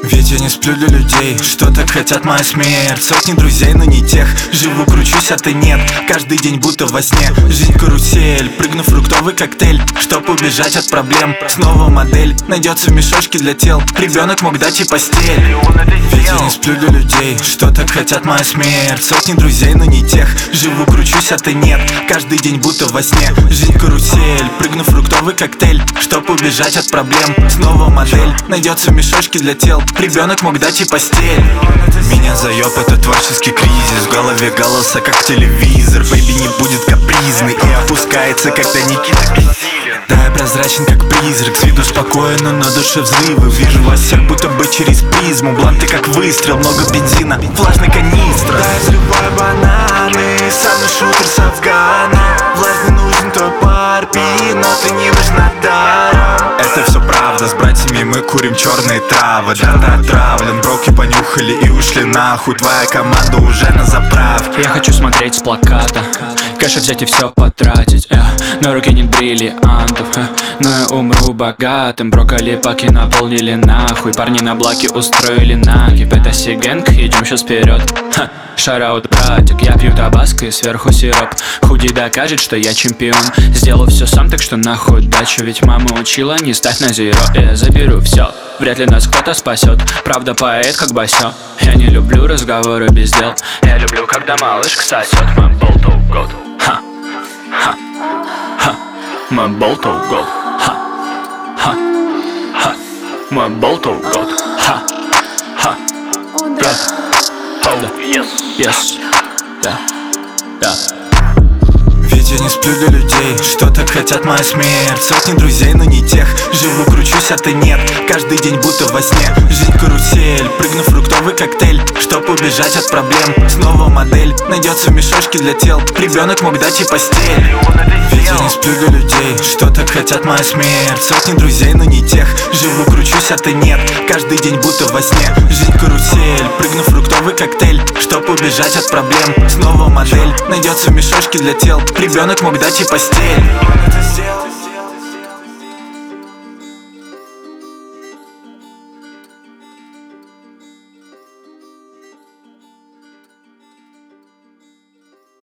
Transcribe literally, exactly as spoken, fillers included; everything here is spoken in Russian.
Ведь я не сплю для людей, что так хотят моя смерть. Сотни друзей, но не тех. Живу, кручусь, а ты нет. Каждый день будто во сне. Жизнь карусель, прыгну фруктовый коктейль, чтоб убежать от проблем. Снова модель, найдется в мешочке для тел. Ребенок мог дать и постель. Ведь я не сплю для людей, что так хотят моя смерть. Сотни друзей, но не тех. Живу, кручусь, а ты нет. Каждый день будто во сне. Жизнь карусель, прыгну фруктовый коктейль, чтоб убежать от проблем. Снова модель, найдется в мешочке для тел. Ребенок мог дать и постель. Меня заеб, это творческий кризис. В голове голоса, как телевизор. Бэйби не будет капризный и опускается, когда Никита бессилен. Да, я прозрачен, как призрак. С виду спокойно, но душе взрывы. Вижу вас всех, будто бы через призму. Бланты, как выстрел, много бензина, влажный канистра. Да, из любой бананы, самый шутер с Афгана. Власть не нужен твой парпи, но ты не важна даром. Это все правда, с братьями мы курим черные травы. Да-да, отравлен, броки понюхали и ушли нахуй. Твоя команда уже на заправке. Я хочу смотреть с плаката, кэша взять и все потратить, эх. На руке нет бриллиантов, эх. Но я умру богатым. Брокколи паки наполнили нахуй. Парни на блаке устроили накип. Это Сигэнг, идем сейчас вперед. Шараут, братик, я пью табаско и сверху сироп. Худи докажет, что я чемпион. Сделал все сам, так что нахуй дачу. Ведь мама учила, не ставь на зеро. Я заберу все, вряд ли нас кто-то спасет. Правда поэт, как Басё. Я не люблю разговоры без дел. Я люблю, когда малышка сосет. Мы болтов год. Ха, ха, ха. Мы болтов год. Ха, ха, ха. Мы болтов год. Ха, ха. Yeah. Oh, yes, yes. Да, да. Ведь я не сплю для людей, что так хотят моя смерть. Сотни друзей, но не тех. Живу, кручусь, а ты нет. Каждый день будто во сне. Жизнь карусель, прыгну фруктовый коктейль, чтоб убежать от проблем. Снова модель, найдется в мешочке для тел. Ребенок мог дать и постель. Ведь я не сплю для людей, что так хотят моя смерть. Сотни друзей, но не тех. Живу, кручусь, а ты нет. Каждый день будто во сне. Жизнь карусель, прыгну фруктовый коктейль, чтоб убежать от проблем. Снова модель, найдется в мешочке для тел. Ребенок мог дать и постель.